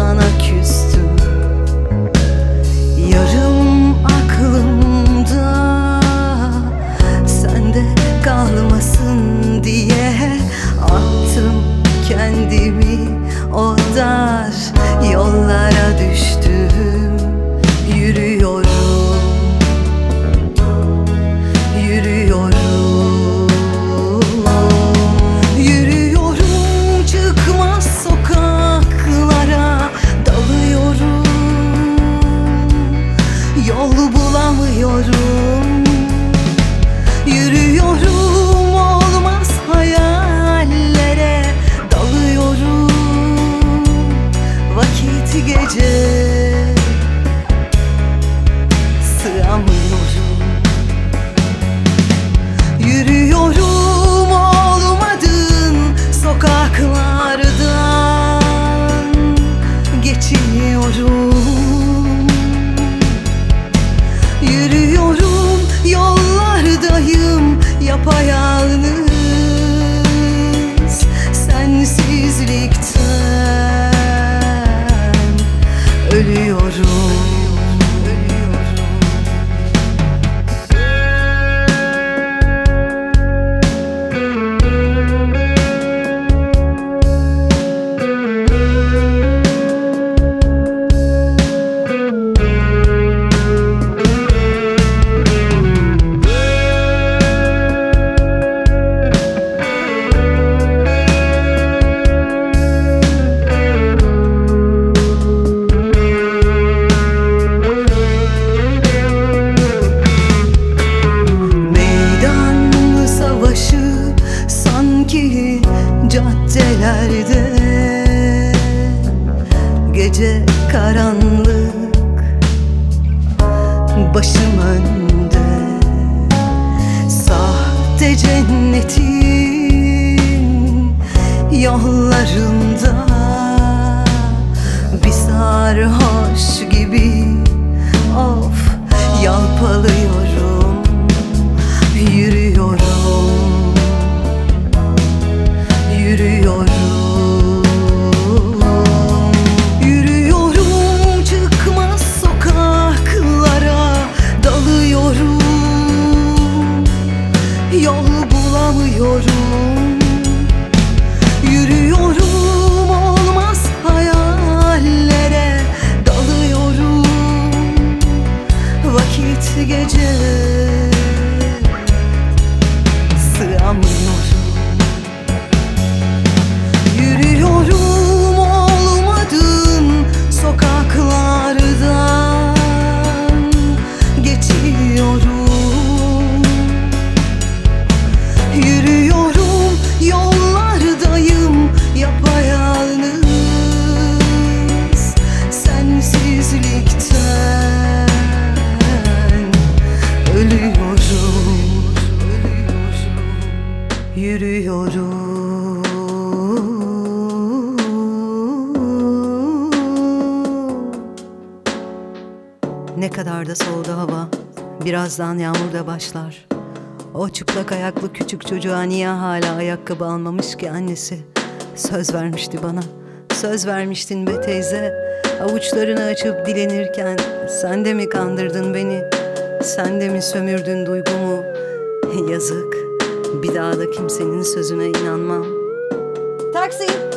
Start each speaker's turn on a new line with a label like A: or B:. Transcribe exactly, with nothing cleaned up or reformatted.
A: sana küstüm. Yarım aklımda sende kalmasın diye attım kendimi o dar yollara düştüm. Yürüyorum, yürüyorum, yürüyorum, çıkmaz sokaklara dalıyorum, yol bulamıyorum. Yürüyorum, olmaz hayallere dalıyorum, vakit gece sığamıyorum. Yürüyorum, olmadığın sokaklardan geçiyorum. Yürüyorum, yollardayım yapayalnız, sensizlikten ölüyorum. Sanki caddelerde gece karanlık, başım önde, sahte cennetin yollarında bir sarhoş gibi of yalpalıyorum. Yürüyorum, yürüyorum, yürüyorum, çıkmaz sokaklara dalıyorum, yol bulamıyorum. Yürüyorum, olmaz hayallere dalıyorum, vakit gece sığamıyorum. Yürüyorum, olmadığın sokaklardan geçiyorum. Yürüyorum, yollardayım yapayalnız, sensizlikten ölüyorum. Yürüyorum. Ne kadar da soğudu hava, birazdan yağmur da başlar. O çıplak ayaklı küçük çocuğa niye hala ayakkabı almamış ki annesi? Söz vermişti bana, söz vermiştin be teyze. Avuçlarını açıp dilenirken sen de mi kandırdın beni? Sen de mi sömürdün duygumu? Yazık, bir daha da kimsenin sözüne inanmam. Taksi!